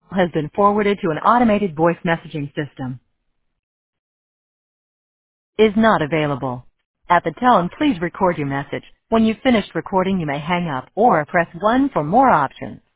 has been forwarded to an automated voice messaging system. Is not available. At the tone, please record your message. When you've finished recording, you may hang up or press 1 for more options.